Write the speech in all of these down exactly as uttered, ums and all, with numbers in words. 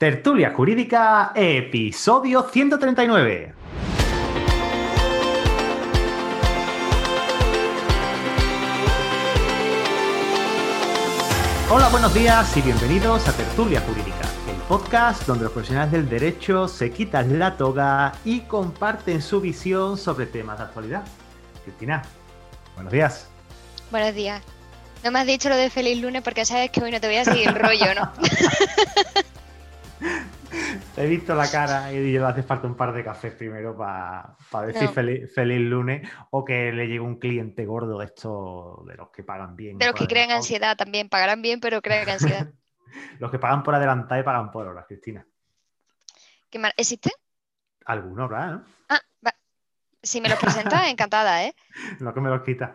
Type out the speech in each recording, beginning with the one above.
Tertulia Jurídica, episodio ciento treinta y nueve. Hola, buenos días y bienvenidos a Tertulia Jurídica, el podcast donde los profesionales del derecho se quitan la toga y comparten su visión sobre temas de actualidad. Cristina, buenos días. Buenos días. No me has dicho lo de feliz lunes porque sabes que hoy no te voy a seguir el rollo, ¿no? He visto la cara y le hace falta un par de cafés primero para pa decir no. feliz, feliz lunes, o que le llegue un cliente gordo de estos, de los que pagan bien. De los que crean ansiedad también, pagarán bien, pero crean ansiedad. Los que pagan por adelantado y pagan por horas, Cristina. ¿Qué mal? ¿Existe? Alguno habrá, ¿no? Ah, va. Si me los presentas, encantada, ¿eh? No que me los quita.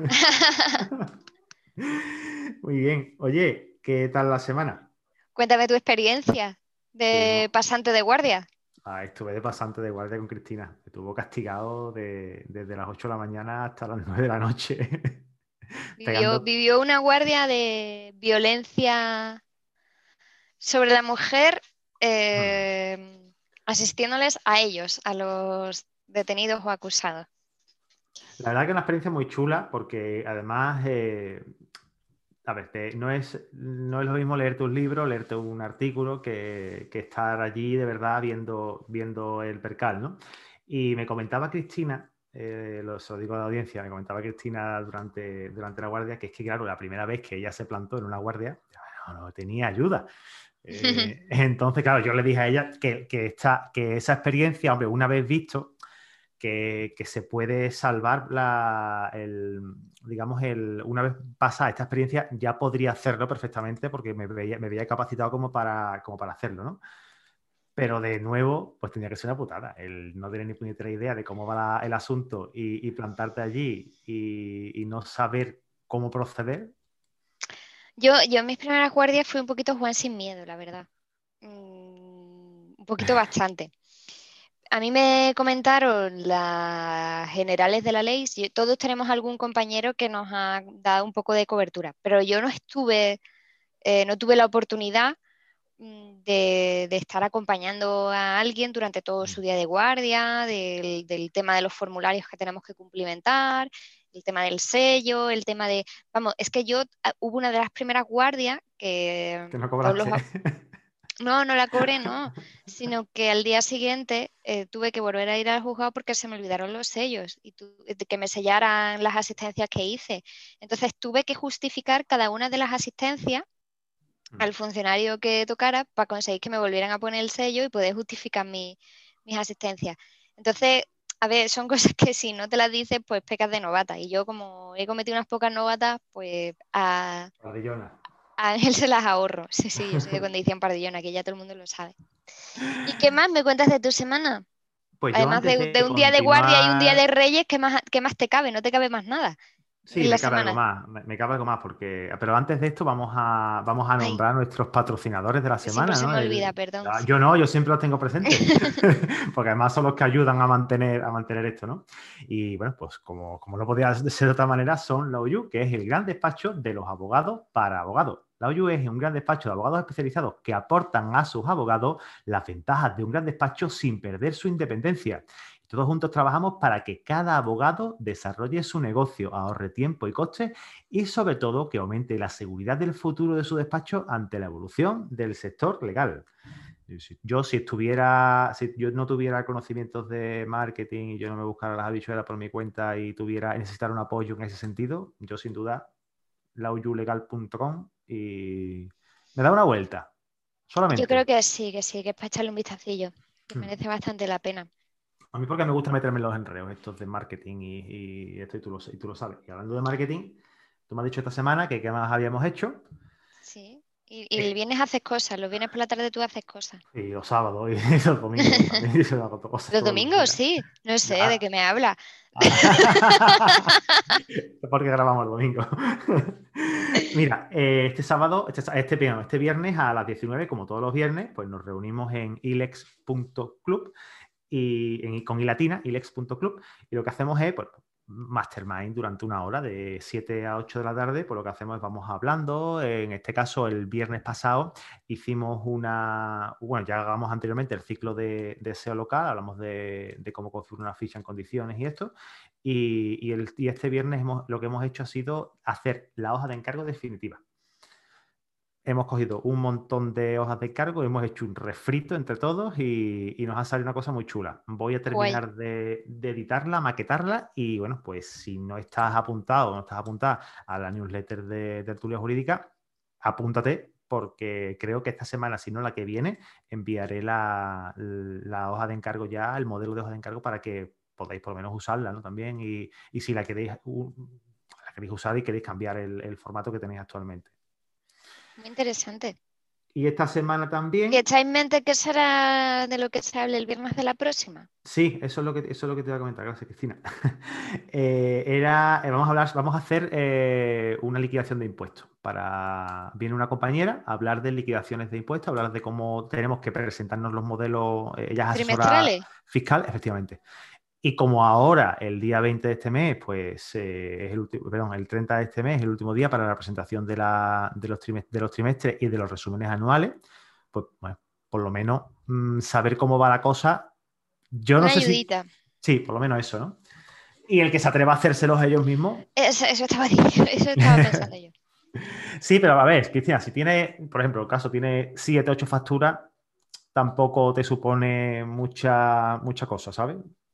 Muy bien. Oye, ¿qué tal la semana? Cuéntame tu experiencia de sí, pasante de guardia. Ah, estuve de pasante de guardia con Cristina. Me estuvo castigado de, desde las ocho de la mañana hasta las nueve de la noche. Vivió, Pegando... vivió una guardia de violencia sobre la mujer, eh, hmm. asistiéndoles a ellos, a los detenidos o acusados. La verdad que es una experiencia muy chula porque además... Eh... A ver, te, no, es, no es lo mismo leerte un libro, leerte un artículo, que, que estar allí de verdad viendo, viendo el percal, ¿no? Y me comentaba Cristina, eh, lo, se lo digo a la audiencia, me comentaba Cristina durante, durante la guardia, que es que, claro, la primera vez que ella se plantó en una guardia, no, no tenía ayuda. Eh, entonces, claro, yo le dije a ella que, que, esta, que esa experiencia, hombre, una vez visto... Que, que se puede salvar la, el, digamos, el, una vez pasada esta experiencia, ya podría hacerlo perfectamente porque me veía, me veía capacitado como para, como para hacerlo, ¿no? Pero de nuevo, pues tendría que ser una putada. El no tener ni puñetera idea de cómo va la, el asunto y, y plantarte allí y, y no saber cómo proceder. Yo, yo en mis primeras guardias fui un poquito Juan sin miedo, la verdad. Mm, un poquito bastante. A mí me comentaron las generales de la ley, todos tenemos algún compañero que nos ha dado un poco de cobertura, pero yo no estuve, eh, no tuve la oportunidad de, de estar acompañando a alguien durante todo su día de guardia, del, del tema de los formularios que tenemos que cumplimentar, el tema del sello, el tema de... Vamos, es que yo, hubo una de las primeras guardias que... Que no cobraste. Los, no, no la cobré, no, sino que al día siguiente eh, tuve que volver a ir al juzgado porque se me olvidaron los sellos y tu, que me sellaran las asistencias que hice. Entonces tuve que justificar cada una de las asistencias mm. al funcionario que tocara para conseguir que me volvieran a poner el sello y poder justificar mi, mis asistencias. Entonces, a ver, son cosas que si no te las dices, pues pecas de novata. Y yo, como he cometido unas pocas novatas, pues a... Pardillona. A Ángel se las ahorro. Sí, sí, yo soy de condición pardillona, que ya todo el mundo lo sabe. ¿Y qué más me cuentas de tu semana? Pues Además de, de, de un continuar... día de guardia y un día de reyes, ¿qué más, qué más te cabe? No te cabe más nada. Sí, me cabe algo más, me, me cabe algo más, porque... Pero antes de esto vamos a, vamos a nombrar Ay. a nuestros patrocinadores de la que semana, siempre ¿no? se me olvida, El... perdón. Yo no, yo siempre los tengo presentes, porque además son los que ayudan a mantener, a mantener esto, ¿no? Y bueno, pues como, como no podía ser de otra manera, son Law You, que es el gran despacho de los abogados para abogados. Law You es un gran despacho de abogados especializados que aportan a sus abogados las ventajas de un gran despacho sin perder su independencia. Todos juntos trabajamos para que cada abogado desarrolle su negocio, ahorre tiempo y costes y, sobre todo, que aumente la seguridad del futuro de su despacho ante la evolución del sector legal. Yo, si estuviera, si yo no tuviera conocimientos de marketing y yo no me buscara las habichuelas por mi cuenta y tuviera necesitar un apoyo en ese sentido, yo sin duda law you legal punto com y me da una vuelta. Solamente. Yo creo que sí, que sí, que es para echarle un vistacillo, que hmm. merece bastante la pena. A mí porque me gusta meterme en los enredos estos de marketing y, y esto y tú, lo, y tú lo sabes. Y hablando de marketing, tú me has dicho esta semana que qué más habíamos hecho. Sí, y, y el viernes haces cosas, los viernes por la tarde tú haces cosas. Y los sábados y los domingos también. Cosas los domingos los sí, no sé ya. de qué me habla. Porque grabamos el domingo. Mira, eh, este sábado, este, este, este viernes a las diecinueve, como todos los viernes, pues nos reunimos en ilex punto club y en, con i latina, ilex punto club, y lo que hacemos es, pues, mastermind durante una hora, de siete a ocho de la tarde, pues lo que hacemos es vamos hablando. En este caso, el viernes pasado hicimos una, bueno, ya hagamos anteriormente el ciclo de, de S E O local, hablamos de, de cómo configurar una ficha en condiciones y esto, y, y, el, y este viernes hemos, lo que hemos hecho ha sido hacer la hoja de encargo definitiva. Hemos cogido un montón de hojas de encargo, hemos hecho un refrito entre todos y, y nos ha salido una cosa muy chula. Voy a Guay. terminar de, de editarla, maquetarla y bueno, pues si no estás apuntado o no estás apuntada a la newsletter de Tertulia Jurídica, apúntate porque creo que esta semana, si no la que viene, enviaré la, la hoja de encargo ya, el modelo de hoja de encargo para que podáis por lo menos usarla, ¿no? También y, y si la queréis, uh, la queréis usar y queréis cambiar el, el formato que tenéis actualmente. Muy interesante. Y esta semana también. ¿Y echáis en mente qué será de lo que se hable el viernes de la próxima? Sí, eso es lo que, eso es lo que te iba a comentar, gracias, Cristina. eh, era, eh, vamos a hablar, vamos a hacer eh, una liquidación de impuestos. Para, viene una compañera a hablar de liquidaciones de impuestos, a hablar de cómo tenemos que presentarnos los modelos, eh, ella es asesora ¿Trimestrales? fiscal, efectivamente. Y como ahora, el día veinte de este mes, pues eh, es el último, perdón, el treinta de este mes es el último día para la presentación de, la, de, los, trimestres, de los trimestres y de los resúmenes anuales, pues bueno, por lo menos mmm, saber cómo va la cosa. Yo no Una sé si... ayudita. Sí, por lo menos eso, ¿no? Y el que se atreva a hacérselos ellos mismos. Eso, eso estaba diciendo, eso estaba pensando yo. Sí, pero a ver, Cristina, si tiene, por ejemplo, el caso tiene siete, ocho facturas, tampoco te supone mucha, mucha cosa, ¿sabes?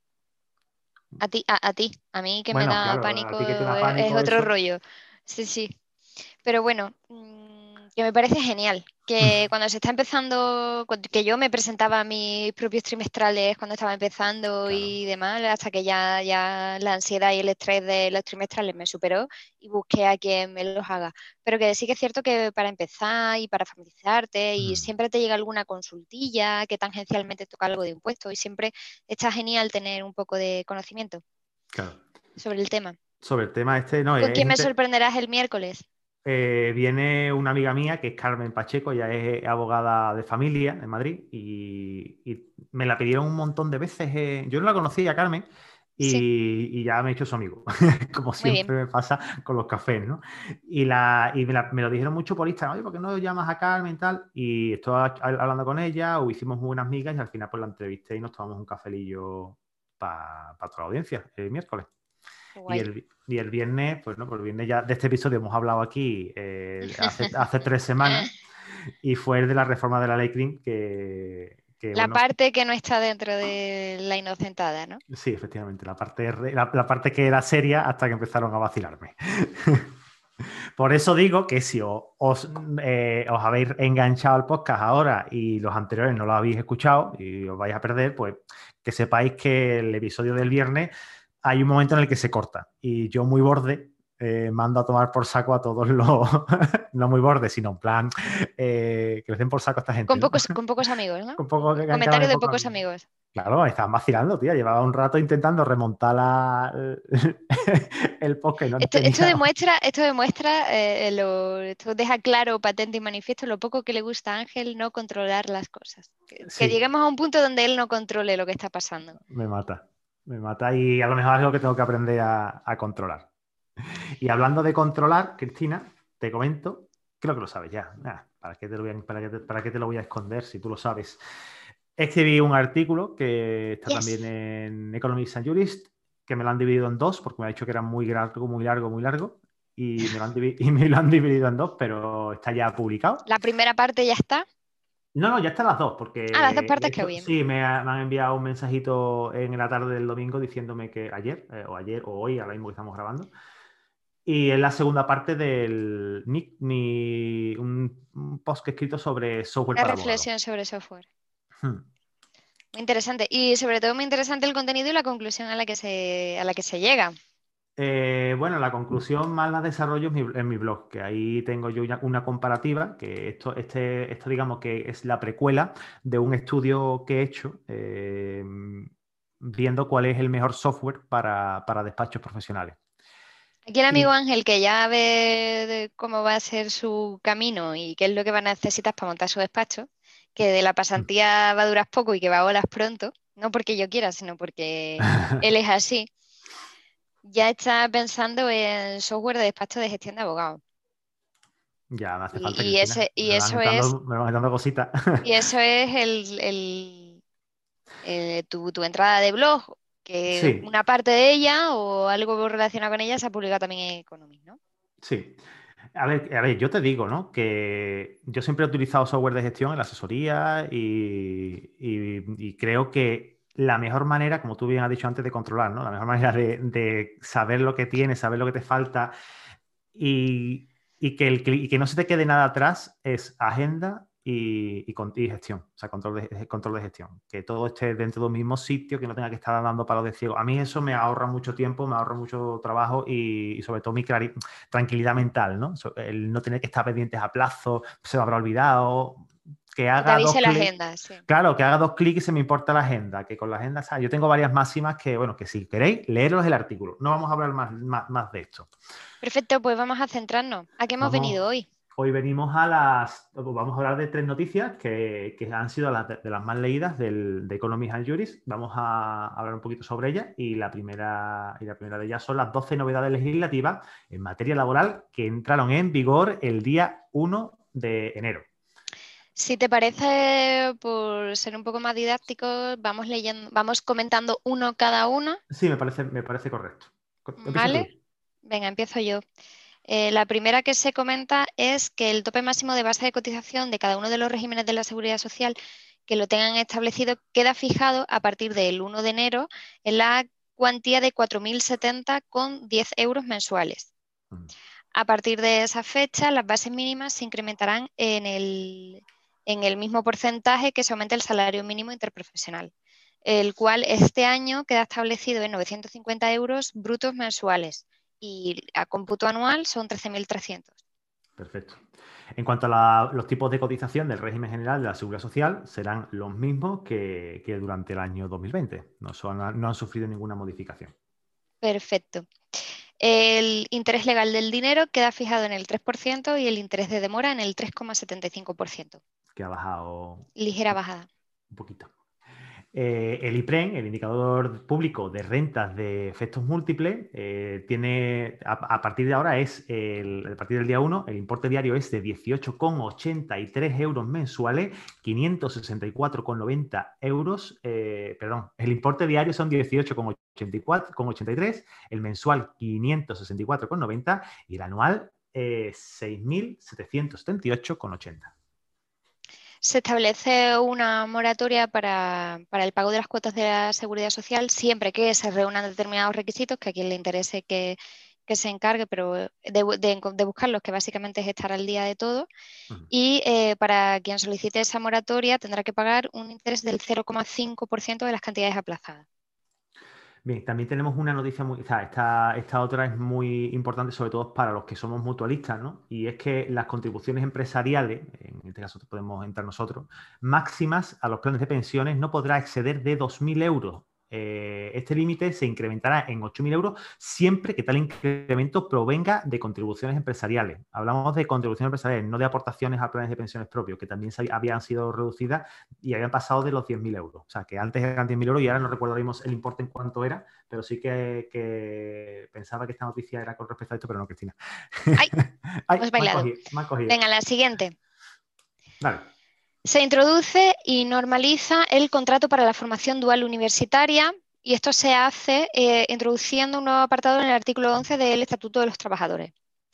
A ti, a, a ti, a mí que me Bueno, da claro, a pánico ti que te da es, es pánico otro eso. rollo. Sí, sí. Pero bueno, mmm, que me parece genial que cuando se está empezando, cu- que yo me presentaba mis propios trimestrales cuando estaba empezando Claro. y demás, hasta que ya, ya la ansiedad y el estrés de los trimestrales me superó y busqué a quien me los haga. Pero que sí que es cierto que para empezar y para familiarizarte y Mm, siempre te llega alguna consultilla que tangencialmente toca algo de impuestos y siempre está genial tener un poco de conocimiento claro. sobre el tema. Sobre el tema este, no, ¿Con es quién me inter- sorprenderás el miércoles? eh, viene una amiga mía que es Carmen Pacheco, ella es abogada de familia en Madrid y, y me la pidieron un montón de veces. eh, Yo no la conocía, Carmen, Sí, y, y ya me he hecho su amigo, como muy bien. siempre me pasa con los cafés, ¿no? Y, la, y me, la- me lo dijeron mucho por Instagram, oye, ¿por qué no llamas a Carmen y tal? Y estoy hablando con ella, o hicimos muy buenas migas y al final pues la entrevisté y nos tomamos un cafelillo para toda la audiencia el miércoles. Y Guay. el, y el viernes, pues no, pues el viernes ya de este episodio hemos hablado aquí eh, hace, hace tres semanas y fue el de la reforma de la ley Crim que, que, La bueno, parte que no está dentro de la inocentada, ¿no? sí, efectivamente, la parte, re- la, la parte que era seria hasta que empezaron a vacilarme. Por eso digo que si os, os, eh, os habéis enganchado al podcast ahora y los anteriores no lo habéis escuchado y os vais a perder, pues que sepáis que el episodio del viernes hay un momento en el que se corta y yo muy borde eh, mando a tomar por saco a todos los, no muy borde, sino en plan eh, que les den por saco a esta gente, Con ¿no? pocos, con pocos amigos, ¿no? Un poco que han Comentario un de poco. pocos amigos. Claro, estaban vacilando, tía. Llevaba un rato intentando remontar la, el podcast y no Esto, esto tenía. demuestra, esto demuestra, eh, lo- esto deja claro, patente y manifiesto lo poco que le gusta a Ángel no controlar las cosas. Que, que Sí, lleguemos a un punto donde él no controle lo que está pasando. me mata. Me mata y a lo mejor es algo que tengo que aprender a, a controlar. Y hablando de controlar, Cristina, te comento, creo que lo sabes ya. Nah, ¿para qué te lo voy a, para qué te, para qué te lo voy a esconder si tú lo sabes? Escribí un artículo que está también Yes. en Economics and Jurist, que me lo han dividido en dos, porque me ha dicho que era muy largo, muy largo, muy largo, y me lo han, divi- y me lo han dividido en dos, pero está ya publicado. La primera parte ya está. No, no, ya están las dos, Ah, las dos porque de partes que hecho bien. sí, me, ha- me han enviado un mensajito en la tarde del domingo diciéndome que ayer, eh, o ayer, o hoy, ahora mismo que estamos grabando, y es la segunda parte del mi, mi- un, un post que he escrito sobre software Una para abogados. reflexión sobre software. Hmm. Muy interesante. Y sobre todo muy interesante el contenido y la conclusión a la que se, a la que se llega. Eh, bueno, la conclusión más la desarrollo en mi, en mi blog, que ahí tengo yo una, una comparativa, que esto, este, esto digamos que es la precuela de un estudio que he hecho eh, viendo cuál es el mejor software para, para despachos profesionales. Aquí el amigo Y Ángel, que ya ve de cómo va a ser su camino y qué es lo que va a necesitar para montar su despacho, que de la pasantía va a durar poco y que va a olas pronto, no porque yo quiera, sino porque él es así, ya está pensando en software de despacho de gestión de abogados. Ya me hace falta, Y, y Cristina. ese, y Me van eso es, entrando, me van entrando cositas. y eso es el, el- el- tu, tu entrada de blog, que Sí, una parte de ella o algo relacionado con ella se ha publicado también en Economist, ¿no? sí. A ver, a ver, yo te digo, ¿no? Que yo siempre he utilizado software de gestión en la asesoría y, y- y creo que la mejor manera, como tú bien has dicho antes, de controlar, ¿no? La mejor manera de, de saber lo que tienes, saber lo que te falta y, y que el, cli- y que no se te quede nada atrás es agenda y, y con- y gestión, o sea, control de, control de gestión. Que todo esté dentro de un mismo sitio, que no tenga que estar dando palos de ciego. A mí eso me ahorra mucho tiempo, me ahorra mucho trabajo y, y sobre todo mi clari- tranquilidad mental, ¿no? So- El no tener que estar pendientes a plazo, se me habrá olvidado, que Que te haga dos avise la clics. agenda, sí. Claro, que haga dos clics y se me importa la agenda, que con la agenda, ¿sabes? Yo tengo varias máximas que, bueno, que si queréis, leeros el artículo. No vamos a hablar más, más, más de esto. Perfecto, pues vamos a centrarnos. ¿A qué hemos venido Vamos, hoy? hoy venimos a las, vamos a hablar de tres noticias que, que han sido las de, de las más leídas del, de Economist and Juris. Vamos a hablar un poquito sobre ellas y la primera, y la primera de ellas son las doce novedades legislativas en materia laboral que entraron en vigor el día uno de enero. Si te parece, por ser un poco más didáctico, vamos leyendo, vamos comentando uno cada uno, Sí, me parece, me parece correcto. Empieza tú. ¿vale? Venga, empiezo yo. Eh, la primera que se comenta es que el tope máximo de base de cotización de cada uno de los regímenes de la Seguridad Social que lo tengan establecido queda fijado a partir del uno de enero en la cuantía de cuatro mil setenta con diez euros mensuales. Mm. A partir de esa fecha, las bases mínimas se incrementarán en el, en el mismo porcentaje que se aumenta el salario mínimo interprofesional, el cual este año queda establecido en novecientos cincuenta euros brutos mensuales y a cómputo anual son trece mil trescientos. Perfecto. En cuanto a la- los tipos de cotización del régimen general de la Seguridad Social, serán los mismos que, que durante el año dos mil veinte. No, son- no han sufrido ninguna modificación. Perfecto. El interés legal del dinero queda fijado en el tres por ciento y el interés de demora en el tres coma setenta y cinco por ciento. Que ha bajado Ligera bajada. un poquito. Eh, el IPREN, el indicador público de rentas de efectos múltiples, eh, tiene, a, a partir de ahora es, el, a partir del día uno, el importe diario es de dieciocho coma ochenta y tres euros mensuales, quinientos sesenta y cuatro coma noventa euros, eh, perdón, el importe diario son dieciocho coma ochenta y tres, el mensual quinientos sesenta y cuatro coma noventa y el anual eh, seis mil setecientos setenta y ocho coma ochenta. Se establece una moratoria para, para el pago de las cuotas de la Seguridad Social siempre que se reúnan determinados requisitos, que a quien le interese que, que se encargue, pero de, de, de buscarlos, que básicamente es estar al día de todo. Uh-huh. Y eh, para quien solicite esa moratoria tendrá que pagar un interés del cero coma cinco por ciento de las cantidades aplazadas. Bien, también tenemos una noticia muy, o sea, esta, esta otra es muy importante, sobre todo para los que somos mutualistas, ¿no? Y es que las contribuciones empresariales, en este caso podemos entrar nosotros, máximas a los planes de pensiones no podrá exceder de dos mil euros. Eh, este límite se incrementará en ocho mil euros siempre que tal incremento provenga de contribuciones empresariales. Hablamos de contribuciones empresariales, no de aportaciones a planes de pensiones propios, que también se, habían sido reducidas y habían pasado de los diez mil euros. O sea, que antes eran diez mil euros y ahora no recordaríamos el importe en cuánto era, pero sí que, que pensaba que esta noticia era con respecto a esto, pero no, Cristina. ¡Ay! Ay, Hemos me han bailado. cogido, me han cogido. Venga, la siguiente. Dale. Se introduce y normaliza el contrato para la formación dual universitaria y esto se hace eh, introduciendo un nuevo apartado en el artículo once del Estatuto de los Trabajadores.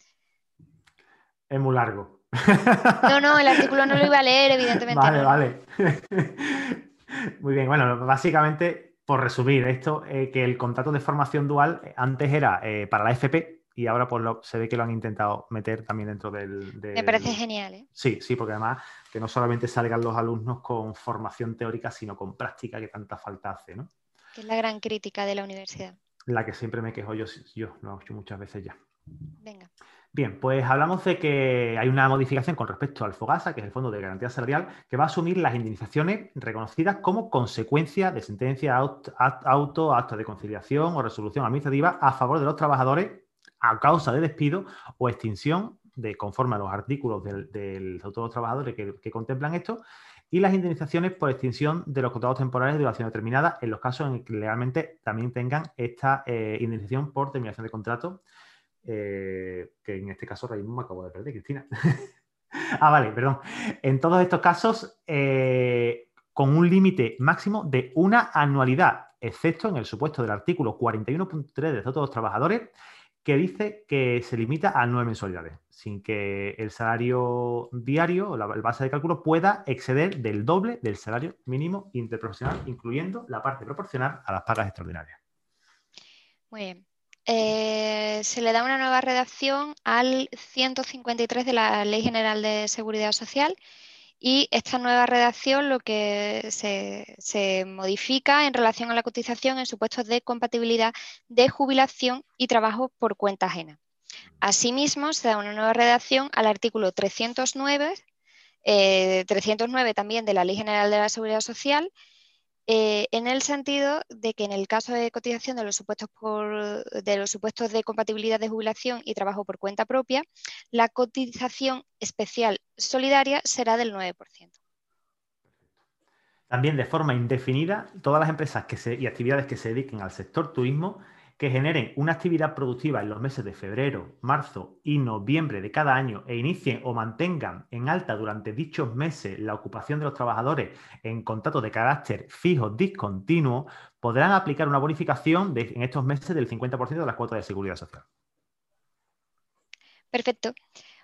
Es muy largo. No, no, el artículo no lo iba a leer, evidentemente, Vale, no, no. vale. Muy bien, bueno, básicamente, por resumir esto, eh, que el contrato de formación dual eh, antes era eh, para la F P y ahora pues lo, se ve que lo han intentado meter también dentro del, Me parece del... genial, ¿eh? Sí, sí, porque además que no solamente salgan los alumnos con formación teórica, sino con práctica que tanta falta hace, ¿no? Que es la gran crítica de la universidad. La que siempre me quejo yo, yo lo he hecho muchas veces ya. Venga. Bien, pues hablamos de que hay una modificación con respecto al FOGASA, que es el Fondo de Garantía Salarial, que va a asumir las indemnizaciones reconocidas como consecuencia de sentencia auto, auto, acto de conciliación o resolución administrativa a favor de los trabajadores a causa de despido o extinción, de conforme a los artículos del, del Estatuto de los Trabajadores que, que contemplan esto, y las indemnizaciones por extinción de los contratos temporales de duración determinada en los casos en que legalmente también tengan esta eh, indemnización por terminación de contrato, eh, que en este caso ahora mismo me acabo de perder, Cristina. Ah, vale, perdón. En todos estos casos, eh, con un límite máximo de una anualidad, excepto en el supuesto del artículo cuarenta y uno punto tres del Estatuto de los Trabajadores, que dice que se limita a nueve mensualidades, sin que el salario diario o la base de cálculo pueda exceder del doble del salario mínimo interprofesional, incluyendo la parte proporcional a las pagas extraordinarias. Muy bien. Eh, se le da una nueva redacción al ciento cincuenta y tres de la Ley General de Seguridad Social y esta nueva redacción lo que se, se modifica en relación a la cotización en supuestos de compatibilidad de jubilación y trabajo por cuenta ajena. Asimismo, se da una nueva redacción al artículo trescientos nueve, eh, trescientos nueve también de la Ley General de la Seguridad Social, Eh, en el sentido de que en el caso de cotización de los supuestos, por, de los supuestos de compatibilidad de jubilación y trabajo por cuenta propia, la cotización especial solidaria será del nueve por ciento. También de forma indefinida, todas las empresas que se, y actividades que se dediquen al sector turismo que generen una actividad productiva en los meses de febrero, marzo y noviembre de cada año e inicien o mantengan en alta durante dichos meses la ocupación de los trabajadores en contratos de carácter fijo discontinuo, podrán aplicar una bonificación de, en estos meses del cincuenta por ciento de las cuotas de seguridad social. Perfecto.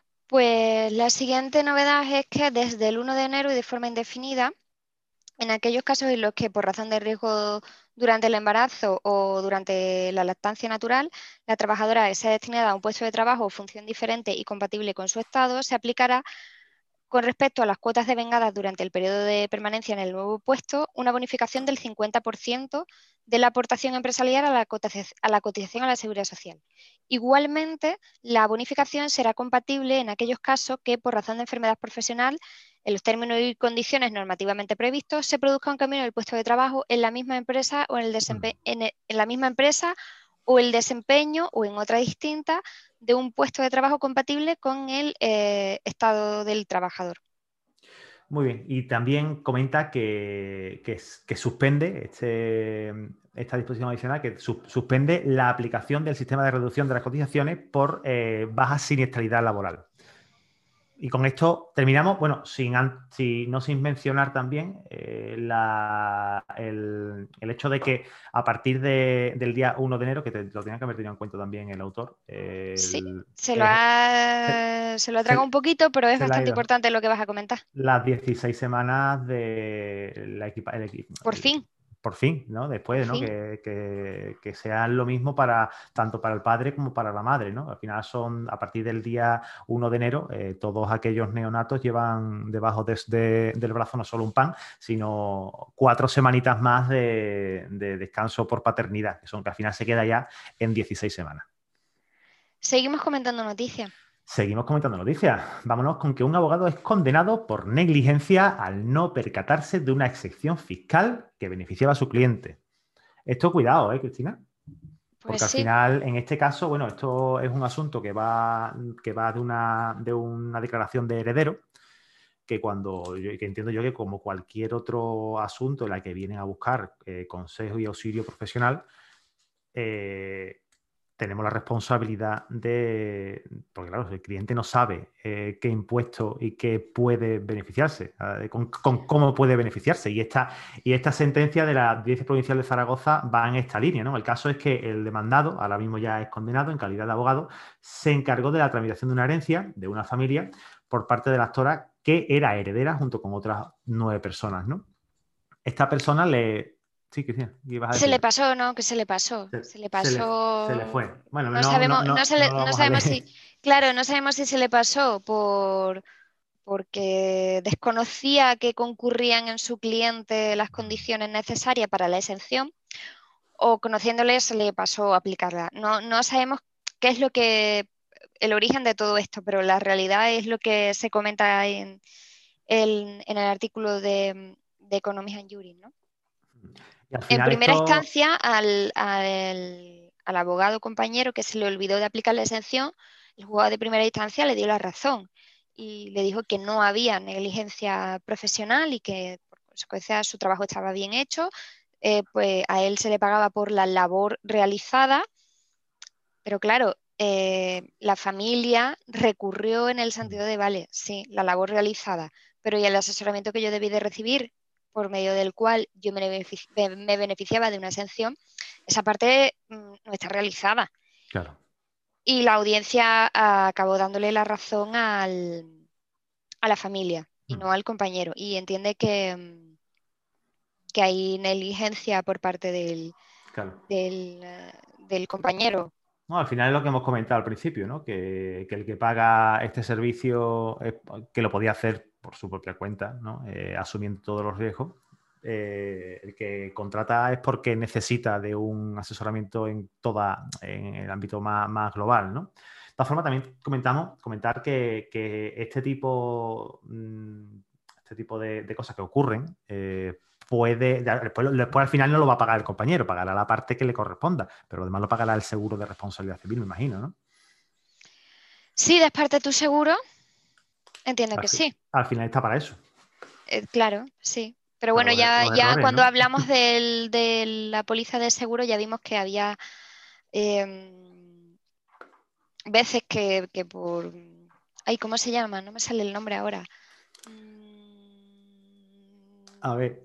Pues la siguiente novedad es que desde el uno de enero y de forma indefinida, en aquellos casos en los que por razón de riesgo durante el embarazo o durante la lactancia natural, la trabajadora sea destinada a un puesto de trabajo o función diferente y compatible con su estado, se aplicará con respecto a las cuotas devengadas durante el periodo de permanencia en el nuevo puesto, una bonificación del cincuenta por ciento de la aportación empresarial a la a la cotización a la seguridad social. Igualmente, la bonificación será compatible en aquellos casos que, por razón de enfermedad profesional, en los términos y condiciones normativamente previstos, se produzca un cambio en el puesto de trabajo en la misma empresa o en, el desempe en, el, en la misma empresa o el desempeño o en otra distinta de un puesto de trabajo compatible con el eh, estado del trabajador. Muy bien, y también comenta que, que, que suspende este, esta disposición adicional, que su, suspende la aplicación del sistema de reducción de las cotizaciones por eh, baja siniestralidad laboral. Y con esto terminamos, bueno, sin, sin, no sin mencionar también eh, la, el, el hecho de que a partir de, del día uno de enero, que te, lo tenía que haber tenido en cuenta también el autor. El, sí, se lo, eh, ha, se, se lo ha tragado un poquito, pero es bastante importante lo que vas a comentar. Las dieciséis semanas de la equipa, el, Por el, fin. Por fin, ¿no? Después, ¿no? Que, que, que sean lo mismo para tanto para el padre como para la madre, ¿no? Al final son, a partir del día uno de enero, eh, todos aquellos neonatos llevan debajo de, de, del brazo no solo un pan, sino cuatro semanitas más de, de descanso por paternidad, que son que al final se queda ya en dieciséis semanas. Seguimos comentando noticias. Seguimos comentando noticias. Vámonos con que un abogado es condenado por negligencia al no percatarse de una excepción fiscal que beneficiaba a su cliente. Esto cuidado, ¿eh, Cristina? Porque Pues al sí. final, en este caso, bueno, esto es un asunto que va, que va de, una, de una declaración de heredero, que cuando, que entiendo yo que como cualquier otro asunto en el que vienen a buscar eh, consejo y auxilio profesional, eh, tenemos la responsabilidad de, porque claro, el cliente no sabe eh, qué impuesto y qué puede beneficiarse, eh, con, con cómo puede beneficiarse. Y esta, y esta sentencia de la Audiencia Provincial de Zaragoza va en esta línea, ¿no? El caso es que el demandado, ahora mismo ya es condenado en calidad de abogado, se encargó de la tramitación de una herencia de una familia por parte de la actora que era heredera junto con otras nueve personas, ¿no? Esta persona le... Sí, Cristina, ¿qué ibas a Se le decir? pasó, ¿no? Que se le pasó. Se, Se le se le, se le pasó. fue. Bueno, No no, no, sabemos, no, no, se le- no lo no vamos a sabemos leer. si, claro, no sabemos si se le pasó por porque desconocía que concurrían en su cliente las condiciones necesarias para la exención o conociéndole se le pasó a aplicarla. No, no sabemos qué es lo que el origen de todo esto, pero la realidad es lo que se comenta en el, en el artículo de, de Economics and Juris, ¿no? Y al En final primera esto... instancia, al, al, al abogado compañero que se le olvidó de aplicar la exención, el juzgado de primera instancia le dio la razón y le dijo que no había negligencia profesional y que por consecuencia su trabajo estaba bien hecho. Eh, pues a él se le pagaba por la labor realizada, pero claro, eh, la familia recurrió en el sentido de, vale, sí, la labor realizada, pero ¿y el asesoramiento que yo debí de recibir, por medio del cual yo me, benefici me beneficiaba de una exención? Esa parte mm, no está realizada. Claro. Y la audiencia acabó dándole la razón al, a la familia y Mm. no al compañero. Y entiende que, que hay negligencia por parte del, Claro. del, del compañero. No, al final es lo que hemos comentado al principio, ¿no? Que, que el que paga este servicio, eh, que lo podía hacer por su propia cuenta, ¿no? Eh, asumiendo todos los riesgos. Eh, el que contrata es porque necesita de un asesoramiento en toda, en el ámbito más, más global, ¿no? De todas formas, también comentamos, comentar que, que este tipo, este tipo de, de cosas que ocurren, eh, puede, después, después al final no lo va a pagar el compañero, pagará la parte que le corresponda, pero además lo pagará el seguro de responsabilidad civil, me imagino, ¿no? Sí, de parte tu seguro, entiendo Al, que fi- sí. al final está para eso, Eh, claro, sí. Pero para bueno, los, er- ya, los ya errores, cuando ¿no? hablamos del- de la póliza de seguro ya vimos que había eh, veces que, que por... Ay, ¿cómo se llama? No me sale el nombre ahora. A ver.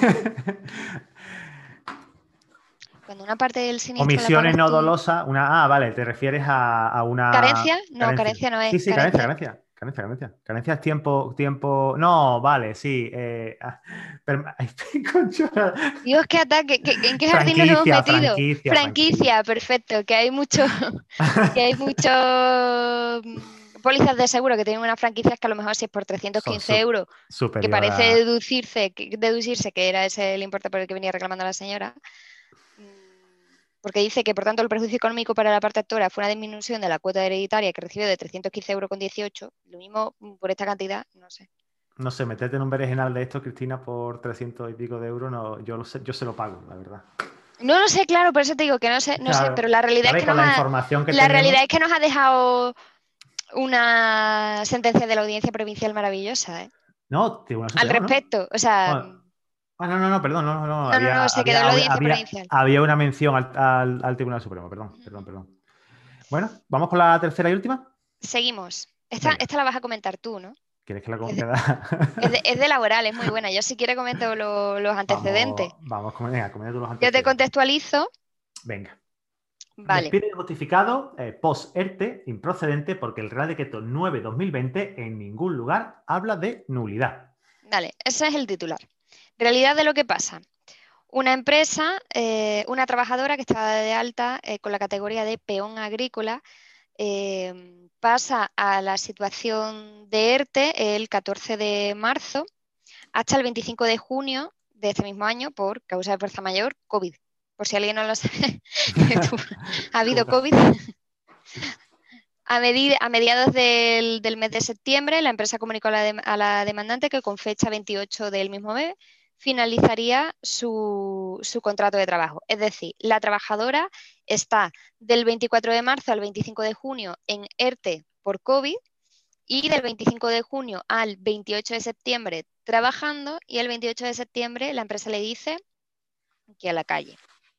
Cuando una parte del siniestro la Omisiones pagas no tú. dolosas, una... Ah, vale, te refieres a, a una ¿Carencia? No, carencia. carencia no es. Sí, sí, carencia, Carencia. carencia. Carencia, carencia. Carencia es tiempo, tiempo... No, vale, sí. Eh, ah, pero- Concho, Dios, qué ataque. ¿Qué- ¿En qué jardín nos hemos franquicia, metido? franquicia, franquicia. Franquicia, perfecto. Que hay mucho, que hay muchos mm, pólizas de seguro que tienen unas franquicias que a lo mejor si es por trescientos Son quince su- euros, que superior parece a... deducirse, que, deducirse que era ese el importe por el que venía reclamando la señora. mm, Porque dice que, por tanto, el perjuicio económico para la parte actora fue una disminución de la cuota hereditaria que recibió de trescientos quince euros con dieciocho. Lo mismo mm, por esta cantidad, no sé. No sé, meterte en un berenjenal de esto, Cristina, por trescientos y pico de euros, no, yo, lo sé, yo se lo pago, la verdad. No lo sé, claro, por eso te digo que no sé, no sé, pero Claro, la realidad es ¿sabes? que Con nos la ha, información que la realidad tenemos... es que nos ha dejado una sentencia de la Audiencia Provincial maravillosa, ¿eh? No, Tribunal Al Supremo, ¿no? respecto, o sea, Ah, ah, no, no, no, perdón, no, no, no, no, no, había, no, se quedó había, en la había, Audiencia había, Provincial. había una mención al, al- al Tribunal Supremo, perdón, perdón, perdón. Bueno, vamos con la tercera y última. Seguimos. Esta, Venga, esta la vas a comentar tú, ¿no? ¿quieres que la Es de, comenta? es de- es de laboral, es muy buena. Yo si quieres comento lo- los antecedentes. Vamos, vamos, come- venga, comenta tú los Yo te antecedentes. contextualizo. Venga. Vale, Despido injustificado eh, post-ERTE improcedente porque el Real Decreto nueve barra dos mil veinte en ningún lugar habla de nulidad. vale, ese es el titular. Realidad de lo que pasa. Una empresa, eh, una trabajadora que estaba de alta eh, con la categoría de peón agrícola, eh, pasa a la situación de ERTE el catorce de marzo hasta el veinticinco de junio de este mismo año por causa de fuerza mayor, COVID. Por si alguien no lo sabe, ha habido COVID. A, medida, a mediados del, del, mes de septiembre, la empresa comunicó a la, de, a la demandante que con fecha veintiocho del mismo mes finalizaría su, su, contrato de trabajo. Es decir, la trabajadora está del veinticuatro de marzo al veinticinco de junio en ERTE por COVID y del veinticinco de junio al veintiocho de septiembre trabajando y el veintiocho de septiembre la empresa le dice que a la calle.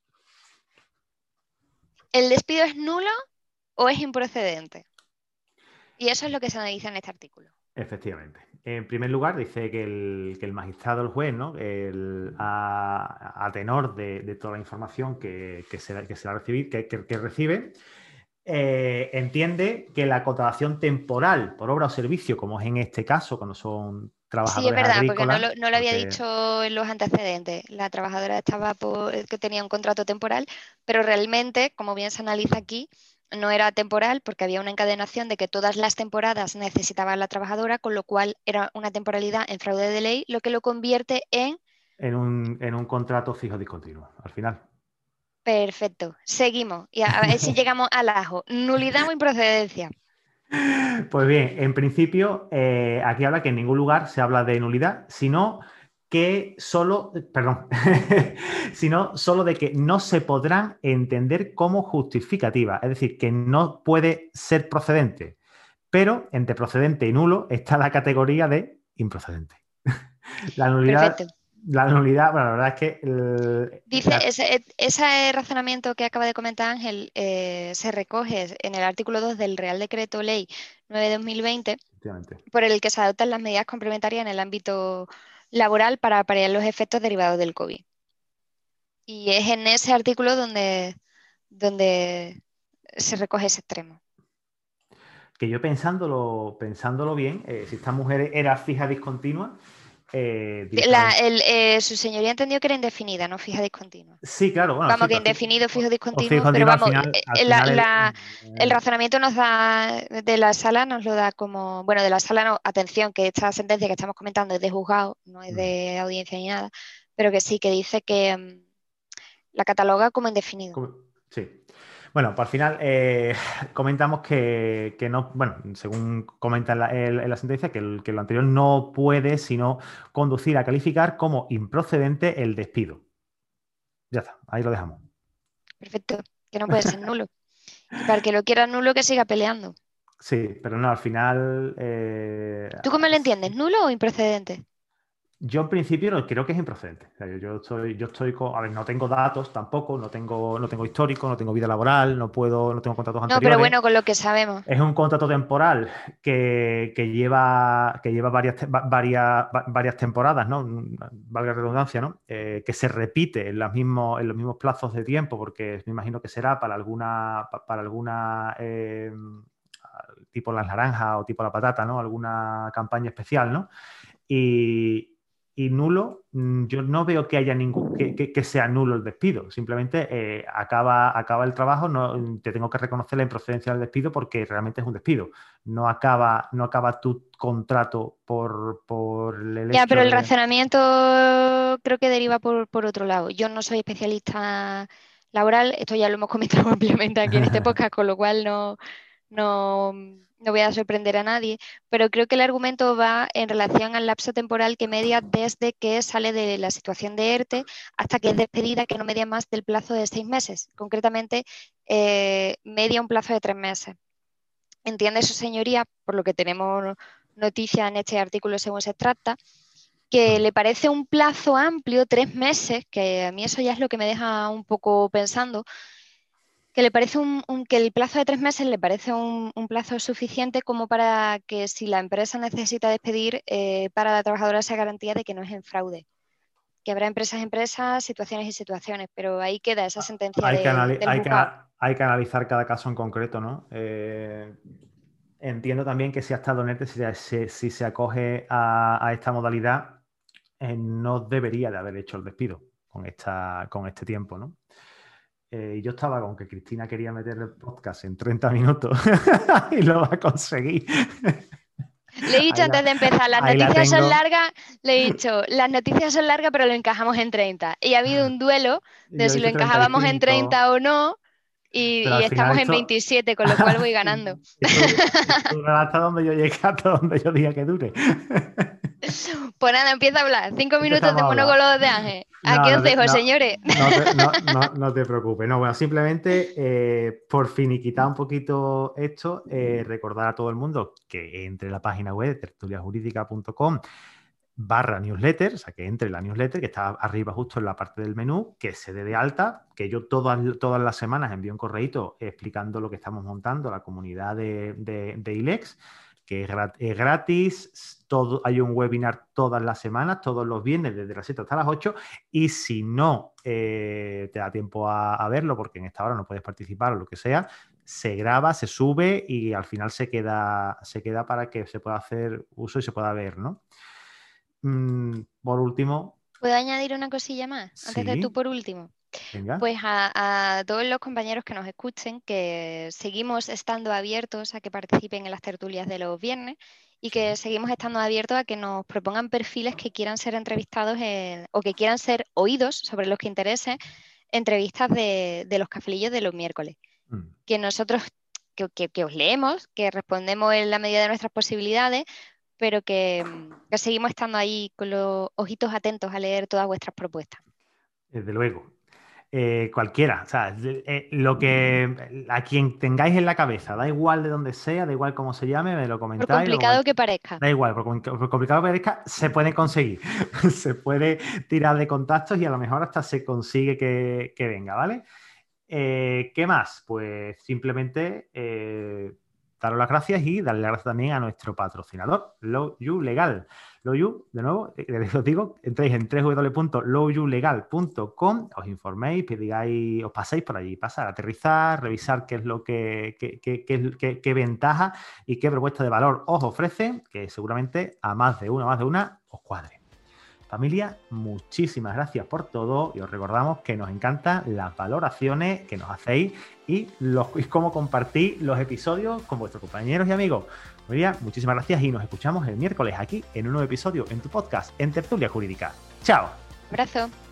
¿El despido es nulo o es improcedente? Y eso es lo que se analiza en este artículo. Efectivamente. En primer lugar, dice que el, que el magistrado, el juez, ¿no? El, a, a tenor de, de, toda la información que, que, se, que se va a recibir, que, que, que recibe, eh, entiende que la contratación temporal por obra o servicio, como es en este caso, cuando son Sí, es trabajadores verdad, porque no agrícolas, lo, no lo había porque... dicho en los antecedentes. La trabajadora estaba por, que tenía un contrato temporal, pero realmente, como bien se analiza aquí, no era temporal porque había una encadenación de que todas las temporadas necesitaba la trabajadora, con lo cual era una temporalidad en fraude de ley, lo que lo convierte en... En un, en un contrato fijo discontinuo, al final. Perfecto, seguimos y a, a ver si llegamos al ajo. Nulidad o improcedencia. Pues bien, en principio, eh, aquí habla que en ningún lugar se habla de nulidad, sino que solo, perdón, sino solo de que no se podrán entender como justificativa, es decir, que no puede ser procedente, pero entre procedente y nulo está la categoría de improcedente. La nulidad, Perfecto. la nulidad, bueno, la verdad es que el- Dice, la- ese, e- ese razonamiento que acaba de comentar Ángel eh, se recoge en el artículo dos del Real Decreto Ley nueve de dos mil veinte, efectivamente. por el que se adoptan las medidas complementarias en el ámbito laboral para paliar los efectos derivados del COVID. Y es en ese artículo donde, donde se recoge ese extremo. Que yo pensándolo, pensándolo bien, eh, si esta mujer era fija discontinua, eh, La- directamente. el, eh, su señoría entendió que era indefinida, no fija discontinua. Sí, claro, bueno, Vamos, sí, que pero fi- indefinido, o, fijo, o fijo discontinuo, pero discontinua al vamos, final, al eh, la- final el, la- el eh, razonamiento nos da de la sala, nos lo da como, bueno, de la sala no, atención, que esta sentencia que estamos comentando es de juzgado, no es mm, de audiencia ni nada, pero que sí, que dice que mm, la cataloga como indefinido. como- sí. Bueno, pues al final eh, comentamos que, que no, bueno, según comenta en la, el- en la sentencia, que, el- que lo anterior no puede sino conducir a calificar como improcedente el despido. Ya está, ahí lo dejamos. Perfecto, que no puede ser nulo. Y para el que lo quiera nulo, que siga peleando. Sí, pero no, al final eh, ¿Tú cómo lo entiendes? ¿Nulo o improcedente? yo en principio no, creo que es improcedente. O sea, yo, yo estoy, yo estoy con, a ver, no tengo datos tampoco, no tengo, no tengo histórico, no tengo vida laboral, no puedo, no tengo contratos No, pero anteriores. bueno, con lo que sabemos. Es un contrato temporal que, que lleva, que lleva varias, te- va- varias, va- varias temporadas, ¿no? Valga la redundancia, ¿no? Eh, que se repite en los mismos, en los mismos plazos de tiempo, porque me imagino que será para alguna, pa- para alguna eh, tipo las naranjas o tipo la patata, ¿no? Alguna campaña especial, ¿no? Y, y nulo, mm, yo no veo que haya ningún que, que- que sea nulo el despido. Simplemente eh, acaba, acaba el trabajo, no, te tengo que reconocer la improcedencia del despido porque realmente es un despido. No acaba, no acaba tu contrato por, por el Ya, pero hecho el de. razonamiento creo que deriva por, por otro lado. Yo no soy especialista laboral, esto ya lo hemos comentado ampliamente aquí en este podcast, con lo cual no, no, no voy a sorprender a nadie, pero creo que el argumento va en relación al lapso temporal que media desde que sale de la situación de ERTE hasta que es despedida, que no media más del plazo de seis meses. Concretamente, eh, media un plazo de tres meses. Entiende su señoría, por lo que tenemos noticia en este artículo según se trata, que Mm. le parece un plazo amplio, tres meses, que a mí eso ya es lo que me deja un poco pensando, que le parece un, un- que el plazo de tres meses le parece un, un plazo suficiente como para que si la empresa necesita despedir, eh, para la trabajadora sea garantía de que no es en fraude. Que habrá empresas, empresas, situaciones y situaciones, pero ahí queda esa sentencia Hay que, de- anali- del hay que, juzgado. hay que analizar cada caso en concreto, ¿no? Eh, entiendo también que si ha estado en ERTE, si, si- si se acoge a, a esta modalidad, eh, no debería de haber hecho el despido con, esta, con este tiempo, ¿no? Eh, y yo estaba con que Cristina quería meter el podcast en treinta minutos y lo va a conseguir. Le he dicho Ahí la, antes de empezar, las ahí la noticias son tengo. largas, le he dicho, las noticias son largas, pero lo encajamos en treinta. Y ha habido un duelo de Yo he si lo dicho encajábamos en treinta y cinco, treinta o no, y, pero y al final estamos en esto, veintisiete, con lo cual voy ganando. esto, esto durará hasta donde yo llegue, hasta donde yo diga que dure. Pues nada, empieza a hablar. Cinco minutos Empezamos de a hablar. monólogo de Ángel. Aquí No, os no te, dejo, no, señores. no te, no, no- no te preocupes. No, bueno, simplemente eh, por finiquitar un poquito esto, eh, recordar a todo el mundo que entre la página web tertuliajurídica punto com barra newsletter, o sea, que entre la newsletter, que está arriba justo en la parte del menú, que se dé de alta, que yo todas, todas las semanas envío un correíto explicando lo que estamos montando, la comunidad de, de, de ILEX, que es, grat es gratis, todo, hay un webinar todas las semanas, todos los viernes, desde las siete hasta las ocho, y si no eh, te da tiempo a, a verlo, porque en esta hora no puedes participar o lo que sea, se graba, se sube y al final se queda, se queda para que se pueda hacer uso y se pueda ver, ¿no? Mm, por último, ¿Puedo añadir una cosilla más antes de tú sí, por último? venga. Pues a, a todos los compañeros que nos escuchen, que seguimos estando abiertos a que participen en las tertulias de los viernes y Sí. que seguimos estando abiertos a que nos propongan perfiles que quieran ser entrevistados en- o que quieran ser oídos sobre los que interese entrevistas de, de los cafelillos de los miércoles. Mm. Que nosotros, que, que- que os leemos, que respondemos en la medida de nuestras posibilidades, pero que, mm, que seguimos estando ahí con los ojitos atentos a leer todas vuestras propuestas. Desde luego. Eh, cualquiera, o sea, eh, lo que a quien tengáis en la cabeza, da igual de donde sea, da igual cómo se llame, me lo Por comentáis. Lo complicado coment... que parezca. Da igual, por, por complicado que parezca, se puede conseguir. Se puede tirar de contactos y a lo mejor hasta se consigue que, que venga, ¿vale? Eh, ¿qué más? Pues simplemente eh, daros las gracias y darle las gracias también a nuestro patrocinador, Low You Legal. Low You, de nuevo, eh, os digo, entréis en doble u doble u doble u punto low you legal punto com, os informéis, digáis, os paséis por allí, pasar, aterrizar, revisar qué es lo que, qué, qué, qué, qué, qué ventaja y qué propuesta de valor os ofrecen, que seguramente a más de una, más de una, os cuadre. Familia, muchísimas gracias por todo y os recordamos que nos encantan las valoraciones que nos hacéis y, los, y cómo compartís los episodios con vuestros compañeros y amigos. Familia, muchísimas gracias y nos escuchamos el miércoles aquí en un nuevo episodio en tu podcast, en Tertulia Jurídica. ¡Chao! Abrazo.